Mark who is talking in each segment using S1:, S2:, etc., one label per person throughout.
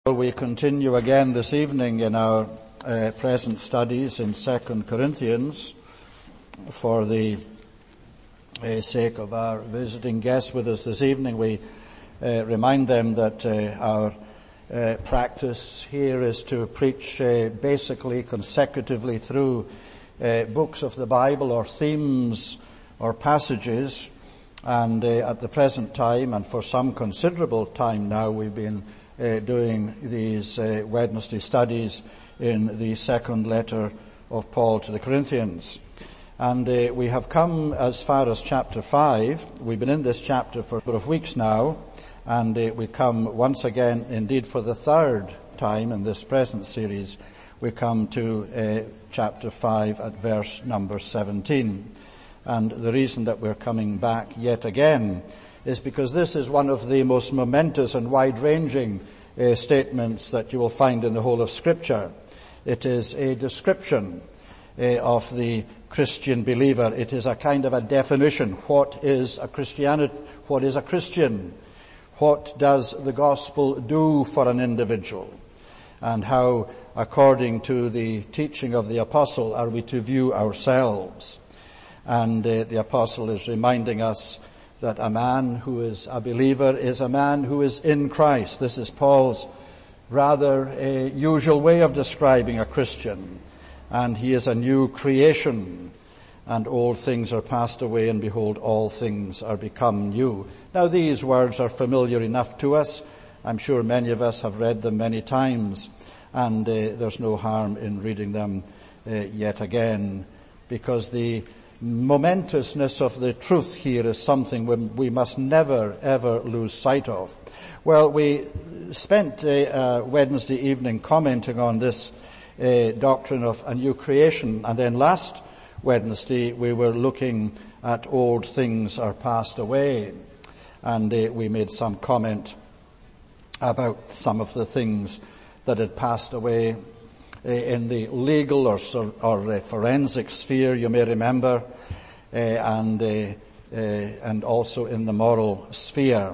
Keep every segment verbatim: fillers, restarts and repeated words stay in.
S1: We continue again this evening in our uh, present studies in Second Corinthians. For the uh, sake of our visiting guests with us this evening, we uh, remind them that uh, our uh, practice here is to preach uh, basically consecutively through uh, books of the Bible or themes or passages. And uh, at the present time, and for some considerable time now, we've been Uh, doing these uh, Wednesday studies in the second letter of Paul to the Corinthians. And uh, we have come as far as chapter five. We've been in this chapter for a couple of weeks now, and uh, we come once again, indeed for the third time in this present series, we come to uh, chapter five at verse number seventeen. And the reason that we're coming back yet again is because this is one of the most momentous and wide-ranging uh, statements that you will find in the whole of Scripture. It is a description uh, of the Christian believer. It is a kind of a definition. What is a Christianity? What is a Christian? What does the gospel do for an individual? And how, according to the teaching of the apostle, are we to view ourselves? And uh, the apostle is reminding us that a man who is a believer is a man who is in Christ. This is Paul's rather a usual way of describing a Christian. And he is a new creation, and old things are passed away, and behold, all things are become new. Now, these words are familiar enough to us. I'm sure many of us have read them many times, and uh, there's no harm in reading them uh, yet again, because the momentousness of the truth here is something we must never, ever lose sight of. Well, we spent uh, uh, Wednesday evening commenting on this uh, doctrine of a new creation, and then last Wednesday we were looking at old things are passed away, and uh, we made some comment about some of the things that had passed away in the legal or, or uh, forensic sphere, you may remember, uh, and uh, uh, and also in the moral sphere.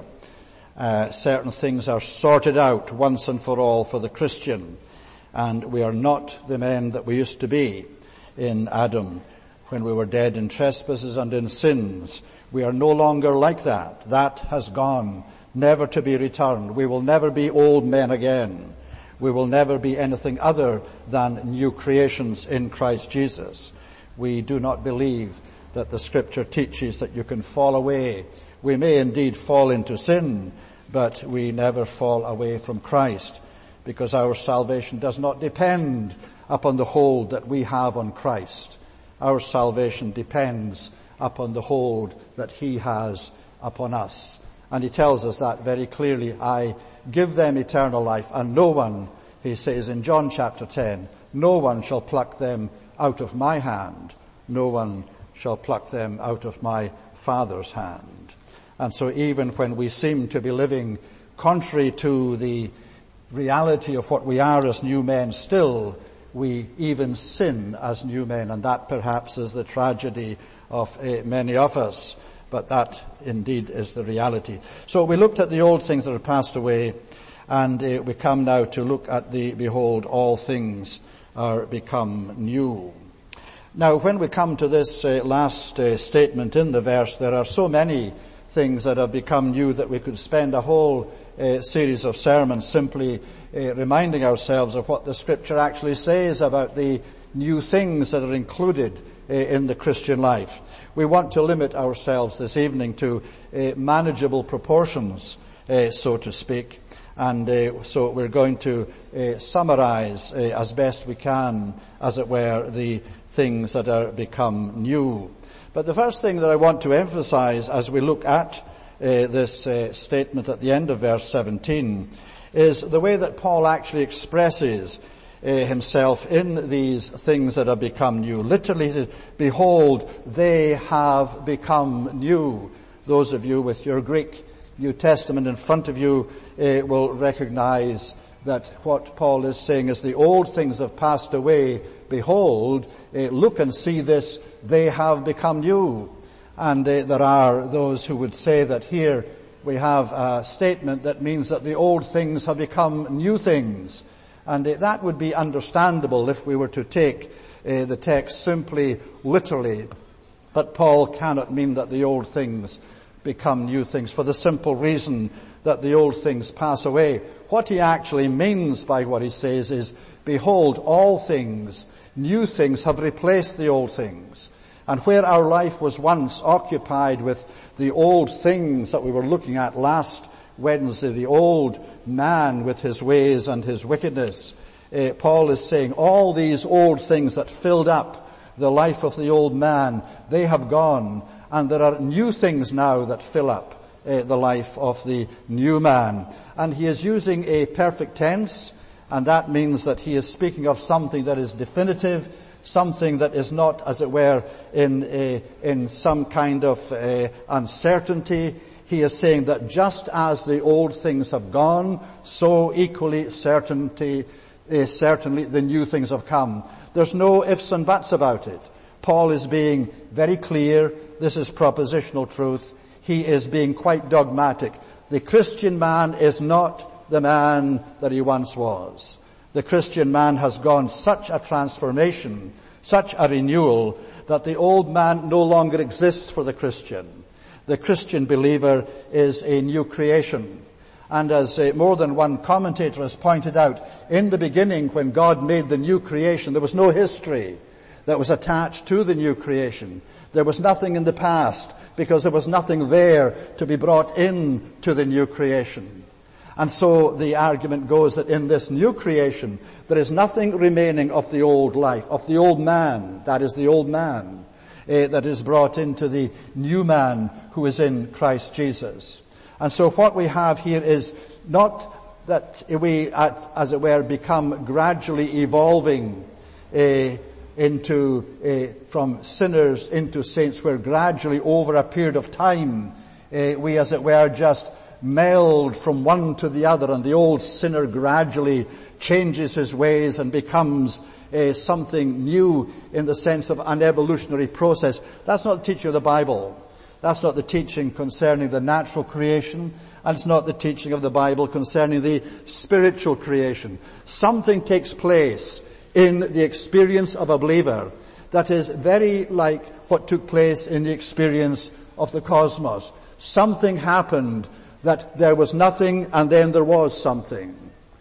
S1: Uh, certain things are sorted out once and for all for the Christian, and we are not the men that we used to be in Adam when we were dead in trespasses and in sins. We are no longer like that. That has gone, never to be returned. We will never be old men again. We will never be anything other than new creations in Christ Jesus. We do not believe that the Scripture teaches that you can fall away. We may indeed fall into sin, but we never fall away from Christ, because our salvation does not depend upon the hold that we have on Christ. Our salvation depends upon the hold that He has upon us. And He tells us that very clearly. I give them eternal life, and no one, he says in John chapter ten, no one shall pluck them out of my hand. No one shall pluck them out of my Father's hand. And so even when we seem to be living contrary to the reality of what we are as new men, still we even sin as new men, and that perhaps is the tragedy of uh, many of us. But that indeed is the reality. So we looked at the old things that are passed away, and uh, we come now to look at the, behold, all things are become new. Now, when we come to this uh, last uh, statement in the verse, there are so many things that have become new that we could spend a whole uh, series of sermons simply uh, reminding ourselves of what the Scripture actually says about the new things that are included uh, in the Christian life. We want to limit ourselves this evening to uh, manageable proportions, uh, so to speak. And uh, so we're going to uh, summarize uh, as best we can, as it were, the things that are become new. But the first thing that I want to emphasize as we look at uh, this uh, statement at the end of verse seventeen is the way that Paul actually expresses Uh, himself in these things that have become new. Literally, he says, behold, they have become new. Those of you with your Greek New Testament in front of you uh, will recognize that what Paul is saying is the old things have passed away. Behold, uh, look and see this, they have become new. And uh, there are those who would say that here we have a statement that means that the old things have become new things. And uh, that would be understandable if we were to take uh, the text simply literally. But Paul cannot mean that the old things become new things for the simple reason that the old things pass away. What he actually means by what he says is, behold, all things, new things have replaced the old things. And where our life was once occupied with the old things that we were looking at last Wednesday, the old man with his ways and his wickedness, uh, Paul is saying all these old things that filled up the life of the old man, they have gone, and there are new things now that fill up uh, the life of the new man. And he is using a perfect tense, and that means that he is speaking of something that is definitive, something that is not, as it were, in a, in some kind of uh, uncertainty. He is saying that just as the old things have gone, so equally certainty, uh, certainly the new things have come. There's no ifs and buts about it. Paul is being very clear. This is propositional truth. He is being quite dogmatic. The Christian man is not the man that he once was. The Christian man has gone such a transformation, such a renewal, that the old man no longer exists for the Christian. The Christian believer is a new creation. And as uh, more than one commentator has pointed out, in the beginning when God made the new creation, there was no history that was attached to the new creation. There was nothing in the past because there was nothing there to be brought in to the new creation. And so the argument goes that in this new creation, there is nothing remaining of the old life, of the old man, that is the old man, uh, that is brought into the new man who is in Christ Jesus. And so what we have here is not that we, as it were, become gradually evolving uh, into, uh, from sinners into saints, where gradually over a period of time, uh, we, as it were, just meld from one to the other, and the old sinner gradually changes his ways and becomes uh, something new in the sense of an evolutionary process. That's not the teaching of the Bible. That's not the teaching concerning the natural creation, and it's not the teaching of the Bible concerning the spiritual creation. Something takes place in the experience of a believer that is very like what took place in the experience of the cosmos. Something happened that there was nothing and then there was something.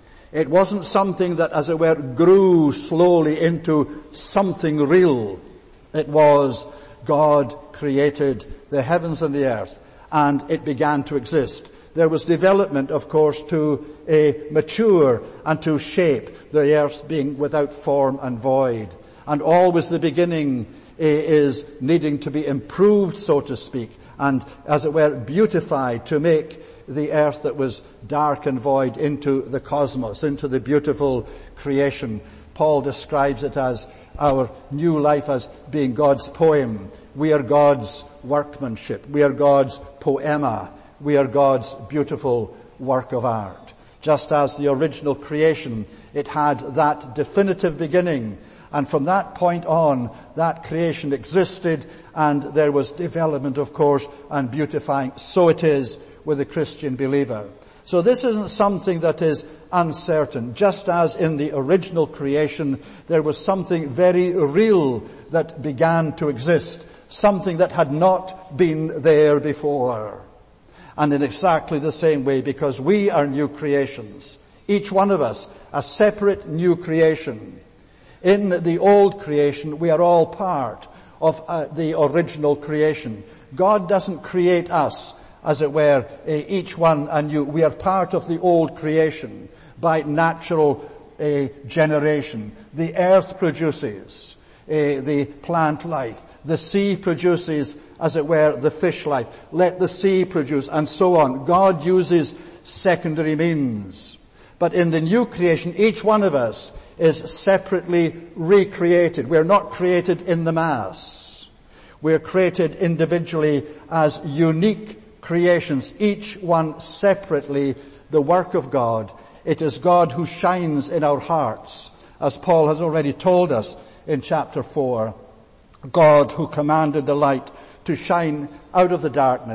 S1: It wasn't something that, as it were, grew slowly into something real. It was God created the heavens and the earth, and it began to exist. There was development, of course, to uh, mature and to shape, the earth being without form and void. And always the beginning uh, is needing to be improved, so to speak, and, as it were, beautified to make the earth that was dark and void into the cosmos, into the beautiful creation. Paul describes it as our new life as being God's poem. We are God's workmanship. We are God's poema. We are God's beautiful work of art. Just as the original creation, it had that definitive beginning. And from that point on, that creation existed, and there was development, of course, and beautifying. So it is with the Christian believer. So this isn't something that is uncertain. Just as in the original creation, there was something very real that began to exist, something that had not been there before. And in exactly the same way, because we are new creations, each one of us a separate new creation. In the old creation, we are all part of uh, the original creation. God doesn't create us, as it were, uh, each one anew. We are part of the old creation by natural uh, generation. The earth produces uh, the plant life. The sea produces, as it were, the fish life. Let the sea produce, and so on. God uses secondary means. But in the new creation, each one of us is separately recreated. We're not created in the mass. We're created individually as unique creations, each one separately, the work of God. It is God who shines in our hearts, as Paul has already told us in chapter four. God who commanded the light to shine out of the darkness,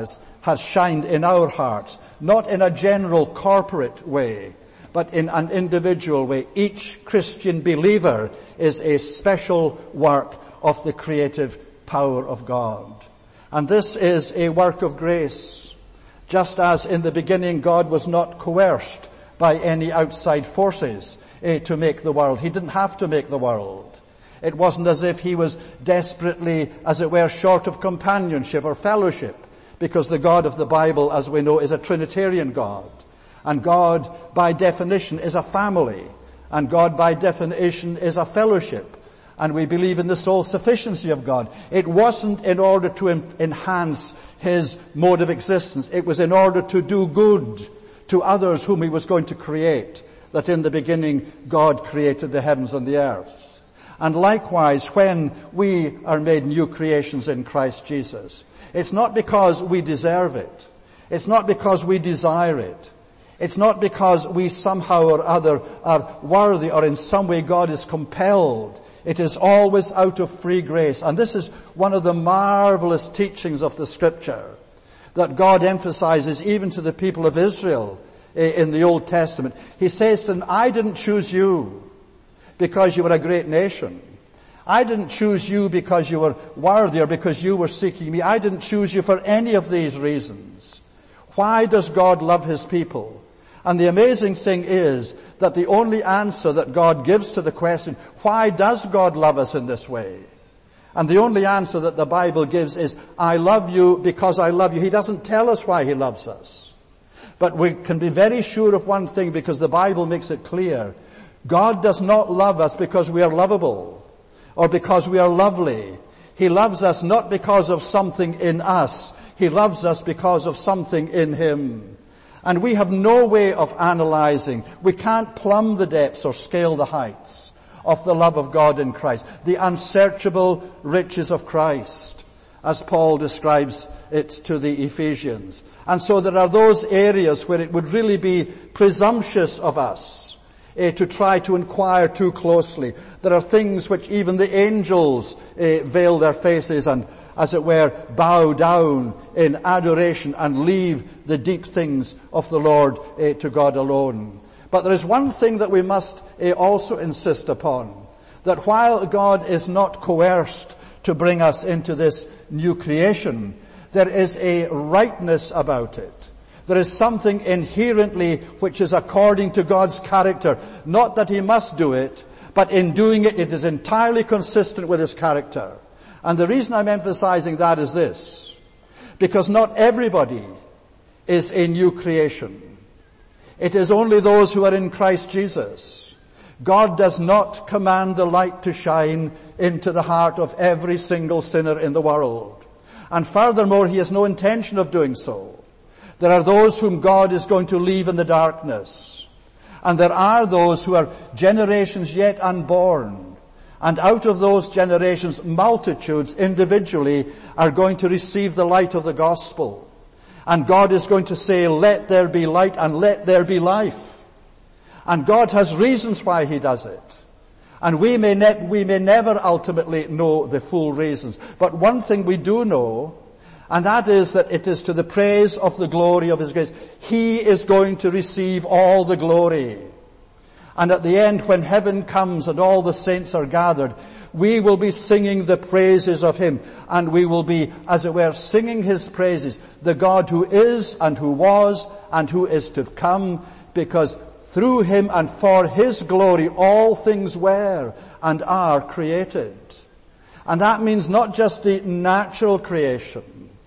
S1: has shined in our hearts, not in a general corporate way, but in an individual way. Each Christian believer is a special work of the creative power of God. And this is a work of grace. Just as in the beginning God was not coerced by any outside forces eh, to make the world. He didn't have to make the world. It wasn't as if he was desperately, as it were, short of companionship or fellowship, because the God of the Bible, as we know, is a Trinitarian God. And God, by definition, is a family. And God, by definition, is a fellowship. And we believe in the sole sufficiency of God. It wasn't in order to enhance his mode of existence. It was in order to do good to others whom he was going to create, that in the beginning God created the heavens and the earth. And likewise, when we are made new creations in Christ Jesus, it's not because we deserve it. It's not because we desire it. It's not because we somehow or other are worthy or in some way God is compelled. It is always out of free grace. And this is one of the marvelous teachings of the Scripture that God emphasizes even to the people of Israel in the Old Testament. He says to them, I didn't choose you because you were a great nation. I didn't choose you because you were worthy or because you were seeking me. I didn't choose you for any of these reasons. Why does God love his people? And the amazing thing is that the only answer that God gives to the question, why does God love us in this way? And the only answer that the Bible gives is, I love you because I love you. He doesn't tell us why he loves us. But we can be very sure of one thing because the Bible makes it clear. God does not love us because we are lovable or because we are lovely. He loves us not because of something in us. He loves us because of something in him. And we have no way of analyzing. We can't plumb the depths or scale the heights of the love of God in Christ. The unsearchable riches of Christ, as Paul describes it to the Ephesians. And so there are those areas where it would really be presumptuous of us eh, to try to inquire too closely. There are things which even the angels eh, veil their faces and, as it were, bow down in adoration and leave the deep things of the Lord eh, to God alone. But there is one thing that we must eh, also insist upon, that while God is not coerced to bring us into this new creation, there is a rightness about it. There is something inherently which is according to God's character. Not that he must do it, but in doing it, it is entirely consistent with his character. And the reason I'm emphasizing that is this, because not everybody is a new creation. It is only those who are in Christ Jesus. God does not command the light to shine into the heart of every single sinner in the world. And furthermore, he has no intention of doing so. There are those whom God is going to leave in the darkness. And there are those who are generations yet unborn. And out of those generations, multitudes individually are going to receive the light of the gospel. And God is going to say, let there be light and let there be life. And God has reasons why he does it. And we may, ne- we may never ultimately know the full reasons. But one thing we do know, and that is that it is to the praise of the glory of his grace. He is going to receive all the glory. And at the end, when heaven comes and all the saints are gathered, we will be singing the praises of him. And we will be, as it were, singing his praises. The God who is and who was and who is to come, because through him and for his glory all things were and are created. And that means not just the natural creation.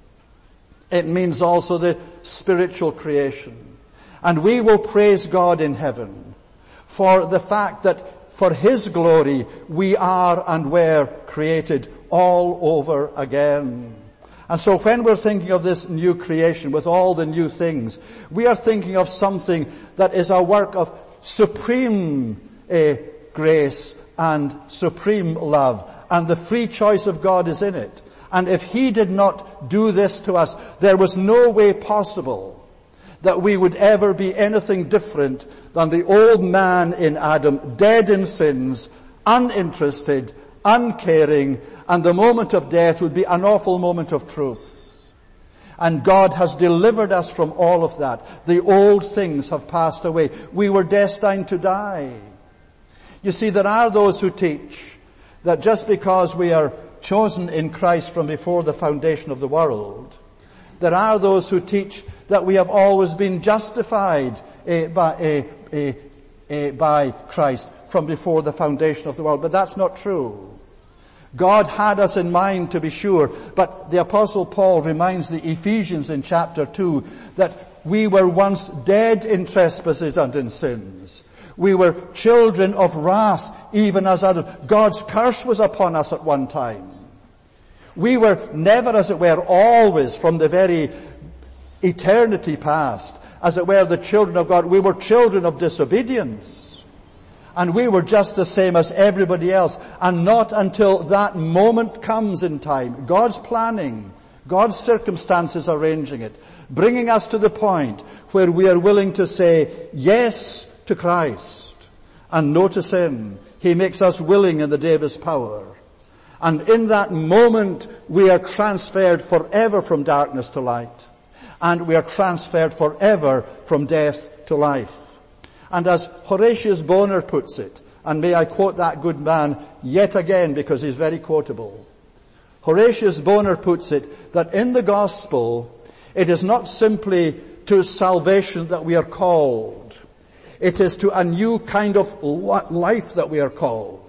S1: It means also the spiritual creation. And we will praise God in heaven for the fact that for his glory we are and were created all over again. And so when we're thinking of this new creation with all the new things, we are thinking of something that is a work of supreme uh, grace and supreme love. And the free choice of God is in it. And if he did not do this to us, there was no way possible that we would ever be anything different than the old man in Adam, dead in sins, uninterested, uncaring, and the moment of death would be an awful moment of truth. And God has delivered us from all of that. The old things have passed away. We were destined to die. You see, there are those who teach that just because we are chosen in Christ from before the foundation of the world, there are those who teach that we have always been justified uh, by, uh, uh, uh, by Christ from before the foundation of the world. But that's not true. God had us in mind, to be sure, but the Apostle Paul reminds the Ephesians in chapter two that we were once dead in trespasses and in sins. We were children of wrath, even as others. God's curse was upon us at one time. We were never, as it were, always from the very eternity past, as it were, the children of God. We were children of disobedience. And we were just the same as everybody else. And not until that moment comes in time, God's planning, God's circumstances arranging it, bringing us to the point where we are willing to say yes to Christ and no to sin. He makes us willing in the day of His power. And in that moment, we are transferred forever from darkness to light. And we are transferred forever from death to life. And as Horatius Bonar puts it, and may I quote that good man yet again because he's very quotable. Horatius Bonar puts it that in the gospel, it is not simply to salvation that we are called. It is to a new kind of life that we are called.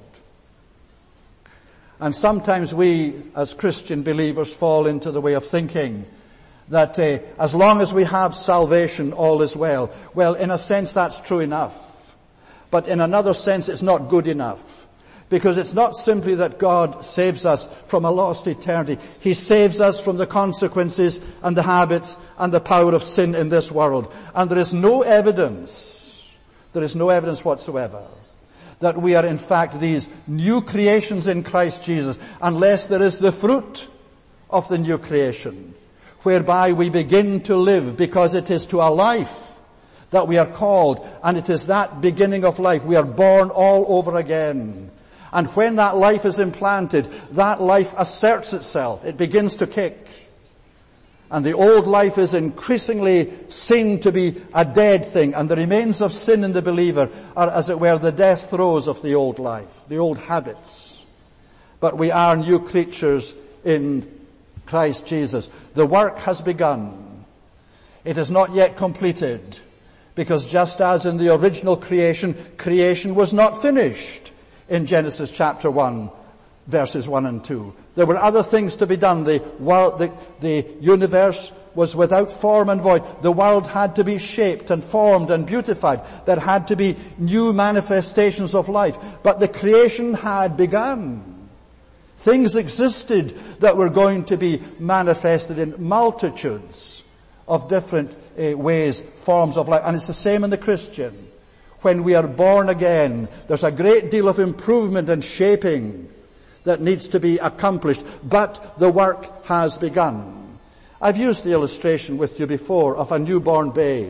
S1: And sometimes we, as Christian believers, fall into the way of thinking that uh, as long as we have salvation, all is well. Well, in a sense, that's true enough. But in another sense, it's not good enough. Because it's not simply that God saves us from a lost eternity. He saves us from the consequences and the habits and the power of sin in this world. And there is no evidence, there is no evidence whatsoever that we are in fact these new creations in Christ Jesus, unless there is the fruit of the new creation, whereby we begin to live, because it is to a life that we are called, and it is that beginning of life. We are born all over again. And when that life is implanted, that life asserts itself. It begins to kick. And the old life is increasingly seen to be a dead thing, and the remains of sin in the believer are, as it were, the death throes of the old life, the old habits. But we are new creatures in Christ Jesus. The work has begun. It is not yet completed, because just as in the original creation, creation was not finished in Genesis chapter one, verses one and two. There were other things to be done. The world, the, the universe was without form and void. The world had to be shaped and formed and beautified. There had to be new manifestations of life. But the creation had begun. Things existed that were going to be manifested in multitudes of different uh, ways, forms of life. And it's the same in the Christian. When we are born again, there's a great deal of improvement and shaping that needs to be accomplished, but the work has begun. I've used the illustration with you before of a newborn babe.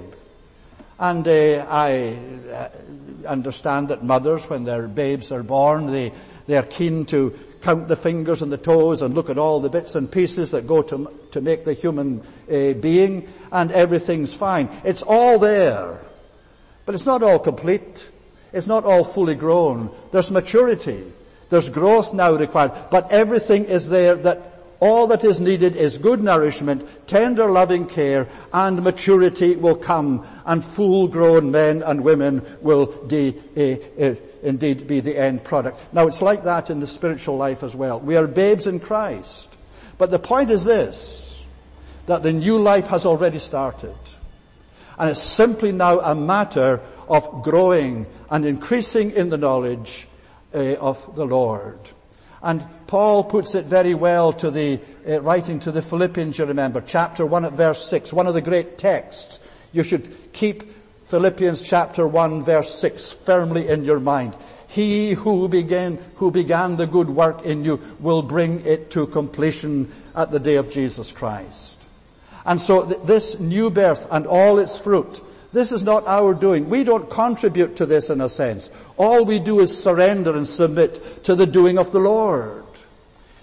S1: And uh, I uh, understand that mothers, when their babes are born, they, they are keen to count the fingers and the toes and look at all the bits and pieces that go to, to make the human uh, being, and everything's fine. It's all there. But it's not all complete. It's not all fully grown. There's maturity. There's growth now required. But everything is there, that all that is needed is good nourishment, tender loving care, and maturity will come, and full-grown men and women will de, uh, uh, indeed be the end product. Now it's like that in the spiritual life as well. We are babes in Christ. But the point is this, that the new life has already started. And it's simply now a matter of growing and increasing in the knowledge uh, of the Lord. And Paul puts it very well to the, uh, writing to the Philippians, you remember, chapter one at verse six, one of the great texts. You should keep Philippians chapter one verse six firmly in your mind. He who began, who began the good work in you will bring it to completion at the day of Jesus Christ. And so th- this new birth and all its fruit, this is not our doing. We don't contribute to this in a sense. All we do is surrender and submit to the doing of the Lord.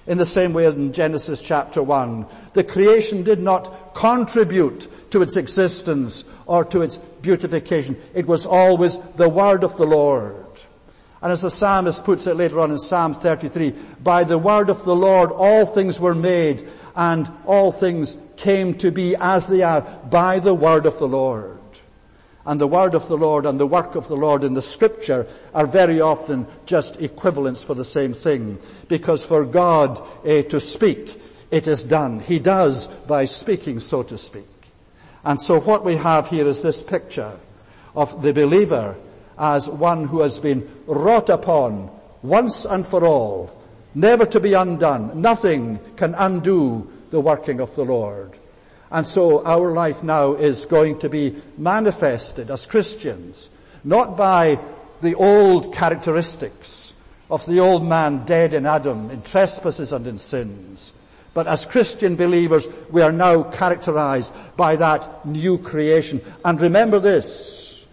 S1: In the same way as in Genesis chapter one, the creation did not contribute to its existence or to its beautification. It was always the word of the Lord. And as the psalmist puts it later on in Psalm thirty-three, by the word of the Lord all things were made, and all things came to be as they are by the word of the Lord. And the word of the Lord and the work of the Lord in the scripture are very often just equivalents for the same thing. Because for God eh, to speak, it is done. He does by speaking, so to speak. And so what we have here is this picture of the believer as one who has been wrought upon once and for all, never to be undone. Nothing can undo the working of the Lord. And so our life now is going to be manifested as Christians, not by the old characteristics of the old man dead in Adam, in trespasses and in sins. But as Christian believers, we are now characterized by that new creation. And remember this,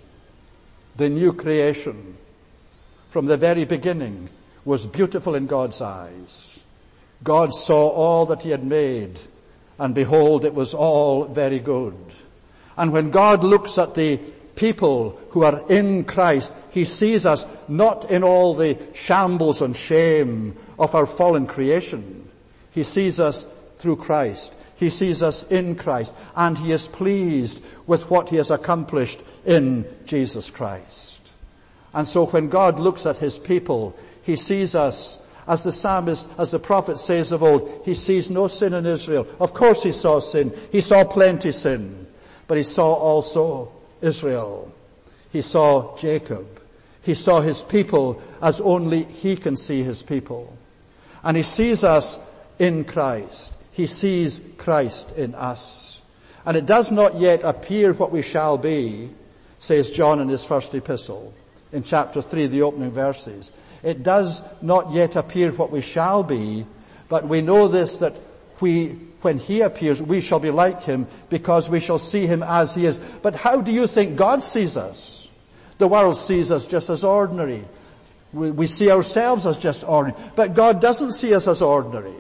S1: the new creation from the very beginning was beautiful in God's eyes. God saw all that he had made, and behold, it was all very good. And when God looks at the people who are in Christ, he sees us not in all the shambles and shame of our fallen creation. He sees us through Christ. He sees us in Christ, and he is pleased with what he has accomplished in Jesus Christ. And so when God looks at his people, he sees us, as the psalmist, as the prophet says of old, he sees no sin in Israel. Of course he saw sin. He saw plenty sin. But he saw also Israel. He saw Jacob. He saw his people as only he can see his people. And he sees us in Christ. He sees Christ in us. And it does not yet appear what we shall be, says John in his first epistle, in chapter three, the opening verses. It does not yet appear what we shall be, but we know this, that we, when he appears, we shall be like him, because we shall see him as he is. But how do you think God sees us? The world sees us just as ordinary. We, we see ourselves as just ordinary. But God doesn't see us as ordinary.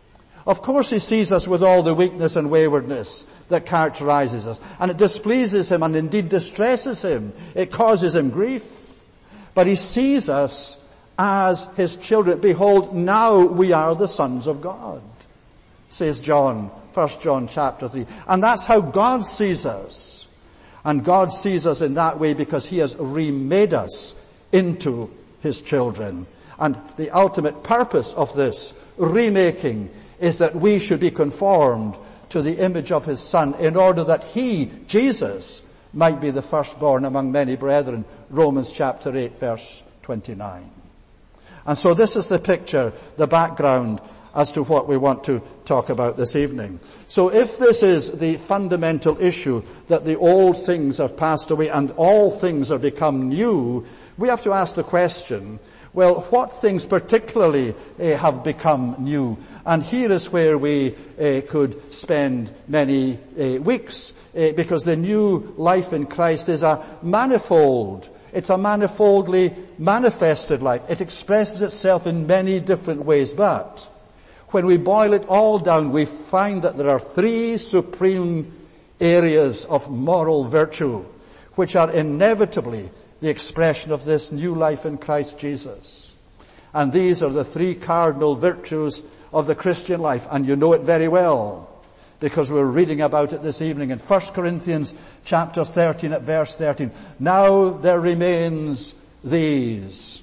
S1: Of course he sees us with all the weakness and waywardness that characterizes us. And it displeases him and indeed distresses him. It causes him grief. But he sees us as his children. Behold, now we are the sons of God, says John, First John chapter three. And that's how God sees us. And God sees us in that way because he has remade us into his children. And the ultimate purpose of this remaking is that we should be conformed to the image of his Son, in order that he, Jesus, might be the firstborn among many brethren. Romans chapter eight, verse twenty-nine. And so this is the picture, the background as to what we want to talk about this evening. So if this is the fundamental issue, that the old things have passed away and all things are become new, we have to ask the question, well, what things particularly uh, have become new? And here is where we uh, could spend many uh, weeks, uh, because the new life in Christ is a manifold. It's a manifoldly manifested life. It expresses itself in many different ways, but when we boil it all down, we find that there are three supreme areas of moral virtue which are inevitably the expression of this new life in Christ Jesus. And these are the three cardinal virtues of the Christian life, and you know it very well, because we're reading about it this evening in First Corinthians chapter thirteen at verse thirteen. Now there remains these: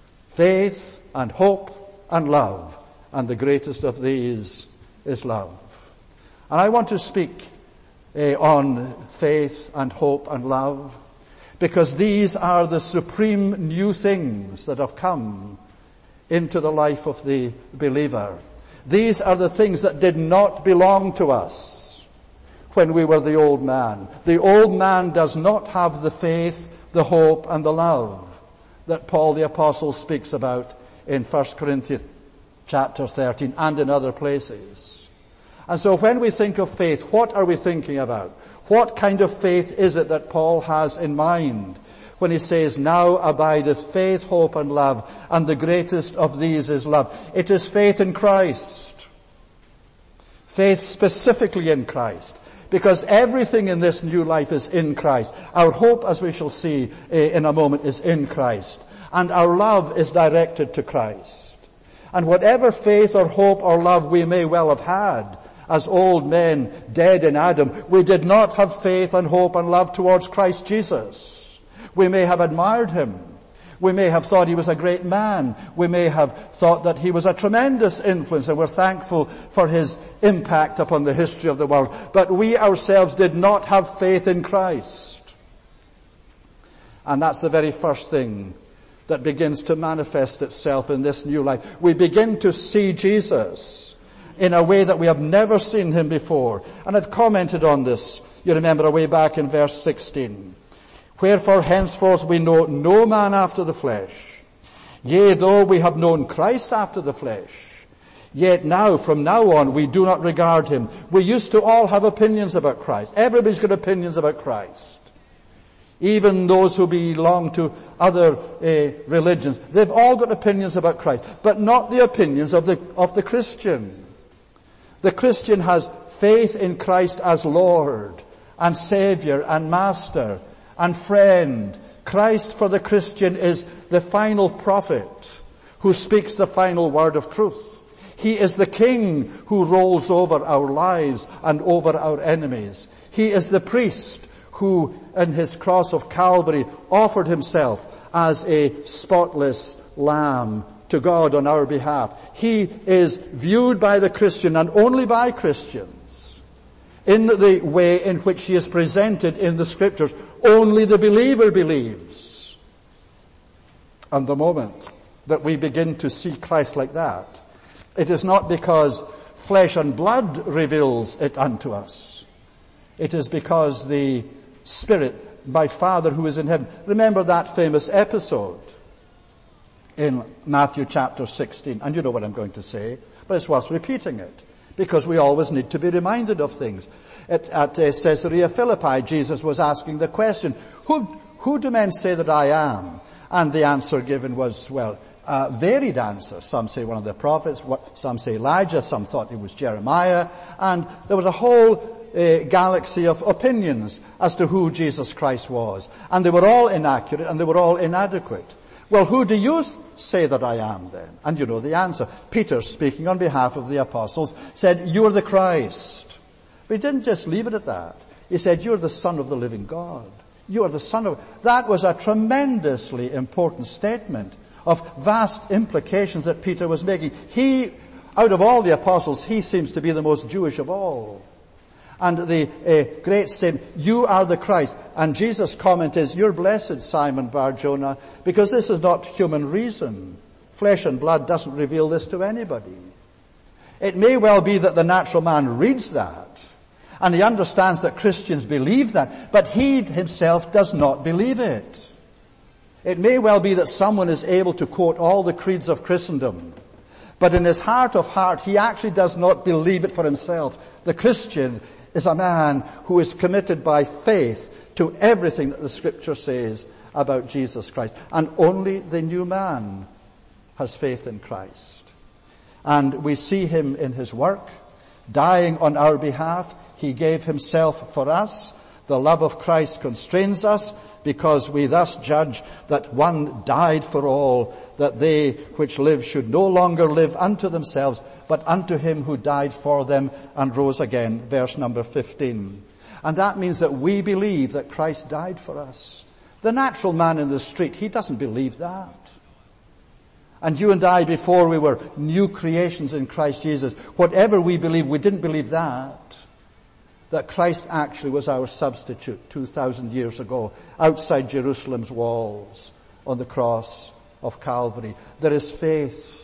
S1: faith and hope and love, and the greatest of these is love. And I want to speak uh, on faith and hope and love, because these are the supreme new things that have come into the life of the believer. These are the things that did not belong to us when we were the old man. The old man does not have the faith, the hope, and the love that Paul the Apostle speaks about in First Corinthians chapter thirteen and in other places. And so when we think of faith, what are we thinking about? What kind of faith is it that Paul has in mind? when he says, now abideth faith, hope, and love, and the greatest of these is love. It is faith in Christ. Faith specifically in Christ. Because everything in this new life is in Christ. Our hope, as we shall see in a moment, is in Christ. And our love is directed to Christ. And whatever faith or hope or love we may well have had as old men dead in Adam, we did not have faith and hope and love towards Christ Jesus. We may have admired him. We may have thought he was a great man. We may have thought that he was a tremendous influence, and we're thankful for his impact upon the history of the world. But we ourselves did not have faith in Christ. And that's the very first thing that begins to manifest itself in this new life. We begin to see Jesus in a way that we have never seen him before. And I've commented on this, you remember, way back in verse sixteen. Wherefore henceforth we know no man after the flesh. Yea, though we have known Christ after the flesh, yet now, from now on, we do not regard him. We used to all have opinions about Christ. Everybody's got opinions about Christ. Even those who belong to other uh, religions, they've all got opinions about Christ, but not the opinions of the of the Christian. The Christian has faith in Christ as Lord and Savior and Master and friend. Christ for the Christian is the final prophet who speaks the final word of truth. He is the King who rolls over our lives and over our enemies. He is the priest who in his cross of Calvary offered himself as a spotless lamb to God on our behalf. He is viewed by the Christian, and only by Christians, in the way in which he is presented in the Scriptures. Only the believer believes. And the moment that we begin to see Christ like that, it is not because flesh and blood reveals it unto us. It is because the Spirit, my Father who is in heaven. Remember that famous episode in Matthew chapter sixteen. And you know what I'm going to say, but it's worth repeating it, because we always need to be reminded of things. At, at uh, Caesarea Philippi, Jesus was asking the question, who, who do men say that I am? And the answer given was, well, a varied answer. Some say one of the prophets, some say Elijah, some thought it was Jeremiah, and there was a whole uh, galaxy of opinions as to who Jesus Christ was. And they were all inaccurate, and they were all inadequate. Well, who do you say that I am then? And you know the answer. Peter, speaking on behalf of the apostles, said, you are the Christ. But he didn't just leave it at that. He said, you're the Son of the living God. You are the Son of... That was a tremendously important statement of vast implications that Peter was making. He, out of all the apostles, he seems to be the most Jewish of all. And the uh, great statement, you are the Christ. And Jesus' comment is, you're blessed, Simon Bar-Jonah, because this is not human reason. Flesh and blood doesn't reveal this to anybody. It may well be that the natural man reads that, and he understands that Christians believe that, but he himself does not believe it. It may well be that someone is able to quote all the creeds of Christendom, but in his heart of heart, he actually does not believe it for himself. The Christian is a man who is committed by faith to everything that the Scripture says about Jesus Christ. And only the new man has faith in Christ. And we see him in his work, dying on our behalf. He gave himself for us. The love of Christ constrains us, because we thus judge that one died for all, that they which live should no longer live unto themselves, but unto him who died for them and rose again. Verse number fifteen. And that means that we believe that Christ died for us. The natural man in the street, he doesn't believe that. And you and I, before we were new creations in Christ Jesus, whatever we believe, we didn't believe that. That Christ actually was our substitute two thousand years ago, outside Jerusalem's walls, on the cross of Calvary. There is faith.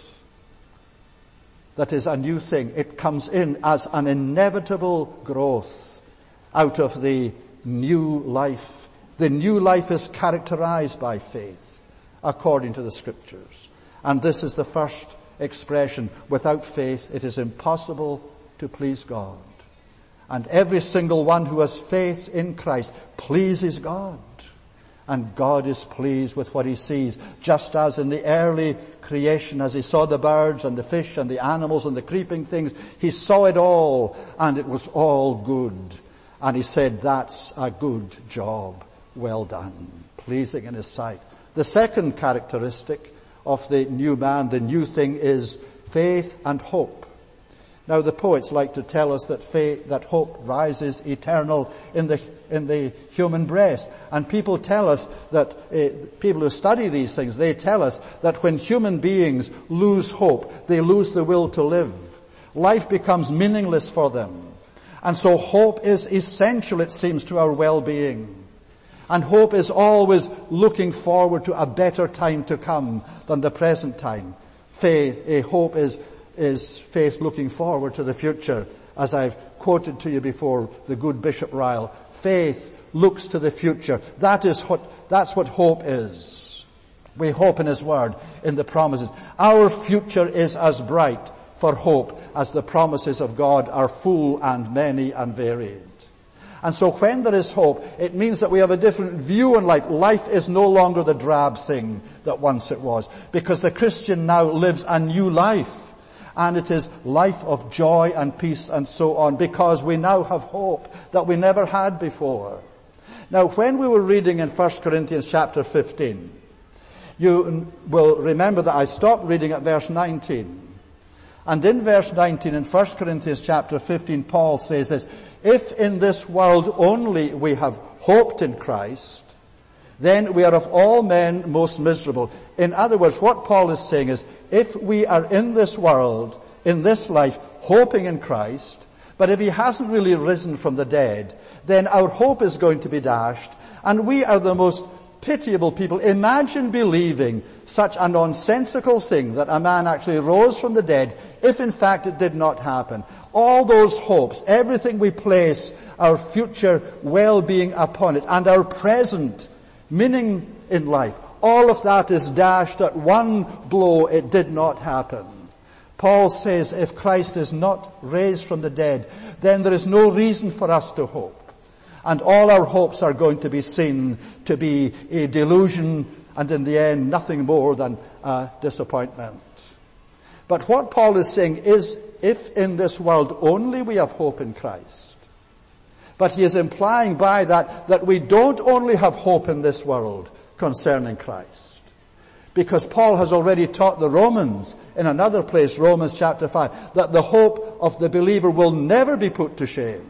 S1: That is a new thing. It comes in as an inevitable growth out of the new life. The new life is characterized by faith, according to the Scriptures. And this is the first expression. Without faith, it is impossible to please God. And every single one who has faith in Christ pleases God. and God is pleased with what he sees. Just as in the early creation, as he saw the birds and the fish and the animals and the creeping things, he saw it all and it was all good. And he said, that's a good job. Well done. Pleasing in his sight. The second characteristic of the new man, the new thing, is faith and hope. Now the poets like to tell us that faith, that hope rises eternal in the in the human breast. And people tell us that, uh, people who study these things, they tell us that when human beings lose hope, they lose the will to live. Life becomes meaningless for them. And so hope is essential, it seems, to our well-being. And hope is always looking forward to a better time to come than the present time. Faith, a hope is, is faith looking forward to the future. As I've quoted to you before, the good Bishop Ryle, faith looks to the future. That is what, that's what hope is. We hope in his word, in the promises. Our future is as bright for hope as the promises of God are full and many and varied. And so when there is hope, it means that we have a different view on life. Life is no longer the drab thing that once it was, because the Christian now lives a new life. And it is life of joy and peace and so on, because we now have hope that we never had before. Now, when we were reading in First Corinthians chapter fifteen, you will remember that I stopped reading at verse nineteen. And in verse nineteen in First Corinthians chapter fifteen, Paul says this, if in this world only we have hoped in Christ, then we are of all men most miserable. In other words, what Paul is saying is, if we are in this world, in this life, hoping in Christ, but if he hasn't really risen from the dead, then our hope is going to be dashed, and we are the most pitiable people. Imagine believing such a nonsensical thing, that a man actually rose from the dead, if in fact it did not happen. All those hopes, everything we place our future well-being upon it, and our present meaning in life, all of that is dashed at one blow. It did not happen. Paul says if Christ is not raised from the dead, then there is no reason for us to hope. And all our hopes are going to be seen to be a delusion, and in the end nothing more than a disappointment. But what Paul is saying is, if in this world only we have hope in Christ, but he is implying by that that we don't only have hope in this world concerning Christ. Because Paul has already taught the Romans in another place, Romans chapter five, that the hope of the believer will never be put to shame.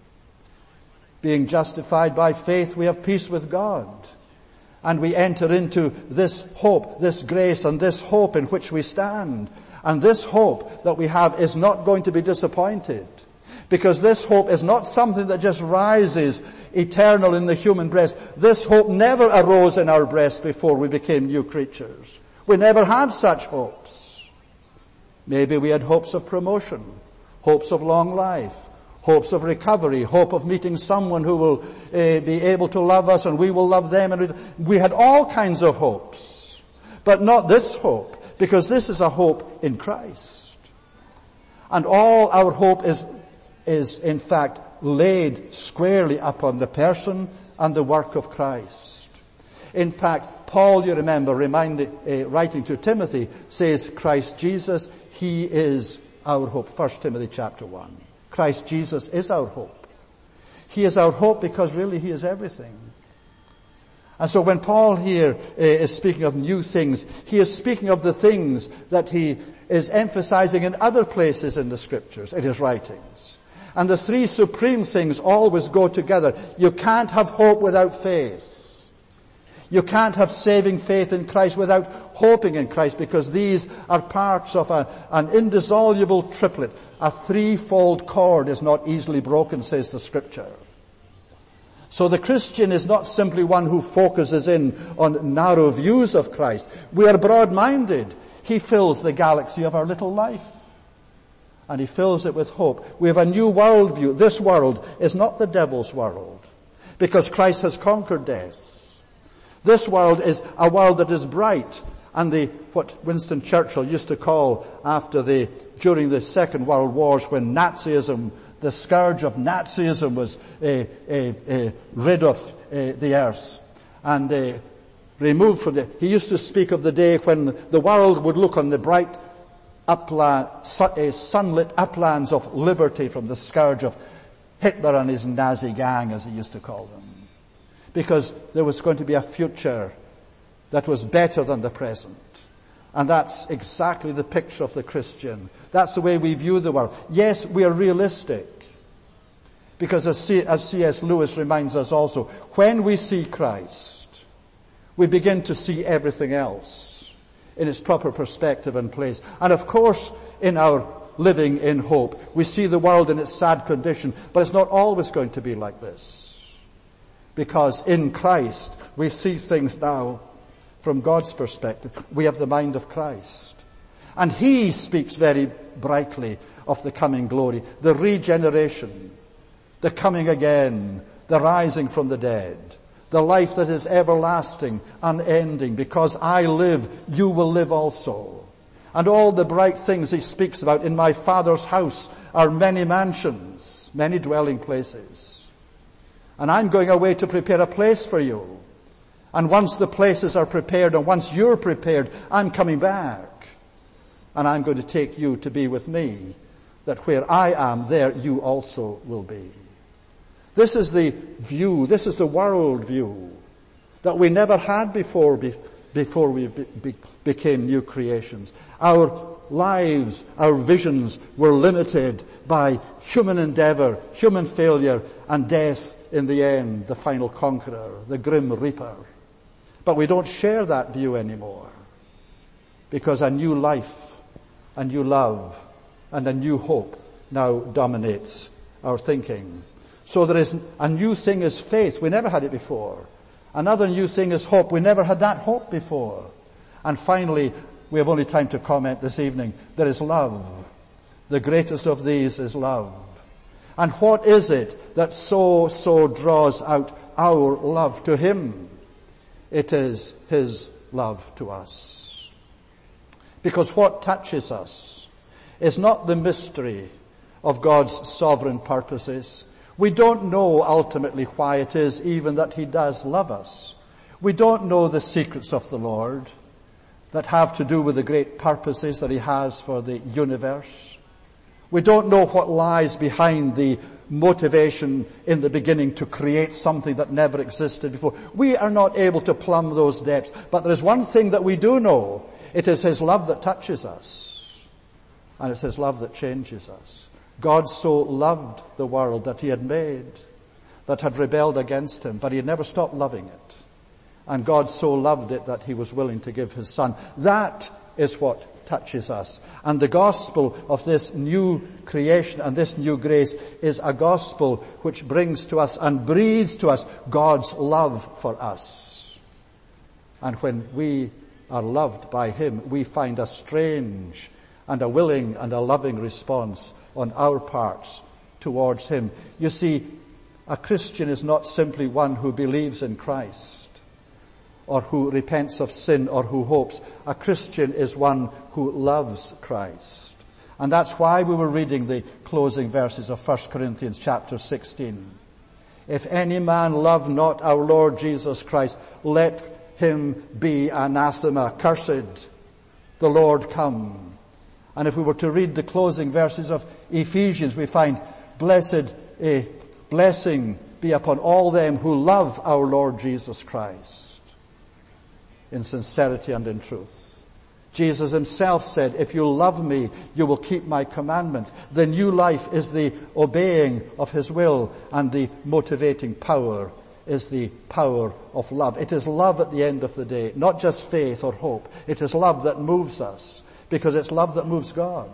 S1: Being justified by faith, we have peace with God. And we enter into this hope, this grace, and this hope in which we stand. And this hope that we have is not going to be disappointed. Because this hope is not something that just rises eternal in the human breast. This hope never arose in our breast before we became new creatures. We never had such hopes. Maybe we had hopes of promotion, hopes of long life, hopes of recovery, hope of meeting someone who will uh, be able to love us and we will love them. And we had all kinds of hopes, but not this hope, because this is a hope in Christ. And all our hope is is in fact laid squarely upon the person and the work of Christ. In fact, Paul, you remember, reminded, uh, writing to Timothy, says Christ Jesus, he is our hope. First Timothy chapter one. Christ Jesus is our hope. He is our hope because really he is everything. And so when Paul here uh, is speaking of new things, he is speaking of the things that he is emphasizing in other places in the scriptures, in his writings. And the three supreme things always go together. You can't have hope without faith. You can't have saving faith in Christ without hoping in Christ, because these are parts of a, an indissoluble triplet. A threefold cord is not easily broken, says the scripture. So the Christian is not simply one who focuses in on narrow views of Christ. We are broad-minded. He fills the galaxy of our little life. And he fills it with hope. We have a new worldview. This world is not the devil's world, because Christ has conquered death. This world is a world that is bright, and the what Winston Churchill used to call after the during the Second World Wars, when Nazism, the scourge of Nazism, was uh, uh, uh, rid of uh, the earth. and uh, removed from the, he used to speak of the day when the world would look on the bright upland, uh, sunlit uplands of liberty from the scourge of Hitler and his Nazi gang, as he used to call them. Because there was going to be a future that was better than the present. And that's exactly the picture of the Christian. That's the way we view the world. Yes, we are realistic. Because as C S Lewis reminds us also, when we see Christ, we begin to see everything else in its proper perspective and place. And of course, in our living in hope, we see the world in its sad condition, but it's not always going to be like this. Because in Christ, we see things now from God's perspective. We have the mind of Christ. And He speaks very brightly of the coming glory, the regeneration, the coming again, the rising from the dead, the life that is everlasting, unending. Because I live, you will live also. And all the bright things He speaks about, in my Father's house are many mansions, many dwelling places. And I'm going away to prepare a place for you. And once the places are prepared, and once you're prepared, I'm coming back. And I'm going to take you to be with me, that where I am, there you also will be. This is the view, this is the world view that we never had before, before we be, became new creations. Our lives, our visions were limited by human endeavor, human failure, and death in the end, the final conqueror, the grim reaper. But we don't share that view anymore, because a new life, a new love, and a new hope now dominates our thinking. So there is a new thing is faith. We never had it before. Another new thing is hope. We never had that hope before. And finally, we have only time to comment this evening, there is love. The greatest of these is love. And what is it that so, so draws out our love to Him? It is His love to us. Because what touches us is not the mystery of God's sovereign purposes. We don't know ultimately why it is even that He does love us. We don't know the secrets of the Lord that have to do with the great purposes that He has for the universe. We don't know what lies behind the motivation in the beginning to create something that never existed before. We are not able to plumb those depths. But there is one thing that we do know. It is His love that touches us. And it's His love that changes us. God so loved the world that He had made, that had rebelled against Him, but He had never stopped loving it. And God so loved it that He was willing to give His Son. That is what touches us. And the gospel of this new creation and this new grace is a gospel which brings to us and breathes to us God's love for us. And when we are loved by Him, we find a strange and a willing and a loving response on our parts towards Him. You see, a Christian is not simply one who believes in Christ or who repents of sin or who hopes. A Christian is one who loves Christ. And that's why we were reading the closing verses of First Corinthians chapter sixteen. If any man love not our Lord Jesus Christ, let him be anathema, cursed, the Lord come. And if we were to read the closing verses of Ephesians, we find, blessed, a blessing be upon all them who love our Lord Jesus Christ in sincerity and in truth. Jesus Himself said, if you love me, you will keep my commandments. The new life is the obeying of His will, and the motivating power is the power of love. It is love at the end of the day, not just faith or hope. It is love that moves us, because it's love that moves God.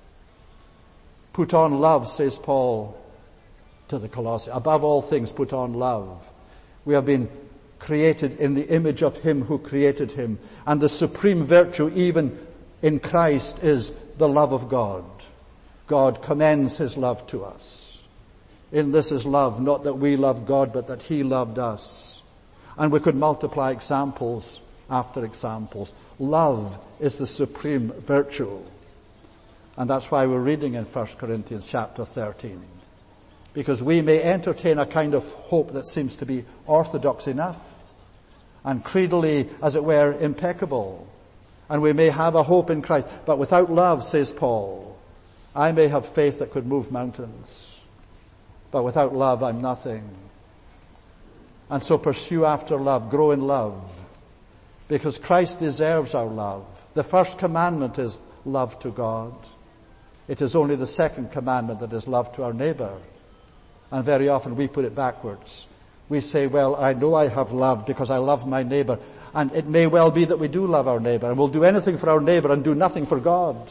S1: Put on love, says Paul to the Colossians. Above all things, put on love. We have been created in the image of Him who created Him. And the supreme virtue even in Christ is the love of God. God commends His love to us. In this is love, not that we love God, but that He loved us. And we could multiply examples after examples. Love is the supreme virtue. And that's why we're reading in First Corinthians chapter thirteen. Because we may entertain a kind of hope that seems to be orthodox enough. and creedally, as it were, impeccable. And we may have a hope in Christ. But without love, says Paul, I may have faith that could move mountains. But without love, I'm nothing. And so pursue after love, grow in love. Because Christ deserves our love. The first commandment is love to God. It is only the second commandment that is love to our neighbor. And very often we put it backwards. We say, well, I know I have love because I love my neighbor. And it may well be that we do love our neighbor and we'll do anything for our neighbor and do nothing for God.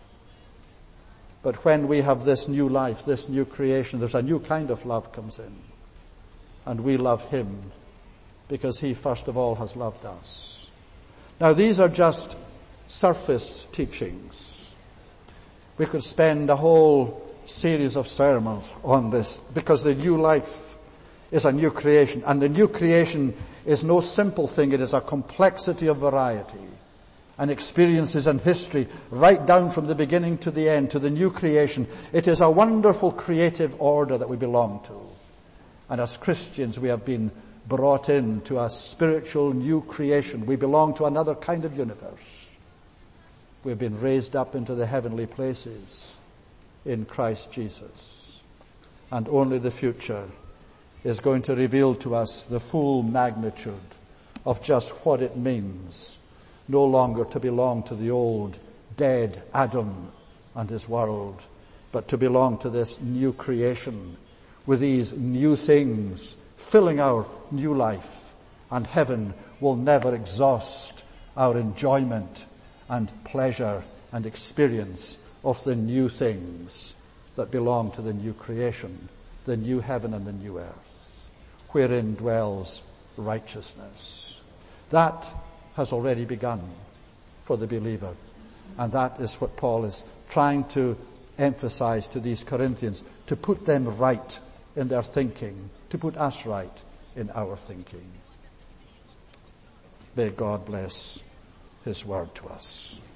S1: But when we have this new life, this new creation, there's a new kind of love comes in. And we love him because he first of all has loved us. Now these are just surface teachings. We could spend a whole series of sermons on this because the new life is a new creation. And the new creation is no simple thing. It is a complexity of variety and experiences and history right down from the beginning to the end, to the new creation. It is a wonderful creative order that we belong to. And as Christians, we have been brought into a spiritual new creation. We belong to another kind of universe. We've been raised up into the heavenly places in Christ Jesus. And only the future is going to reveal to us the full magnitude of just what it means no longer to belong to the old dead Adam and his world, but to belong to this new creation with these new things filling our new life. And heaven will never exhaust our enjoyment and pleasure and experience of the new things that belong to the new creation, the new heaven and the new earth, wherein dwells righteousness. That has already begun for the believer. And that is what Paul is trying to emphasize to these Corinthians, to put them right in their thinking, to put us right in our thinking. May God bless his word to us.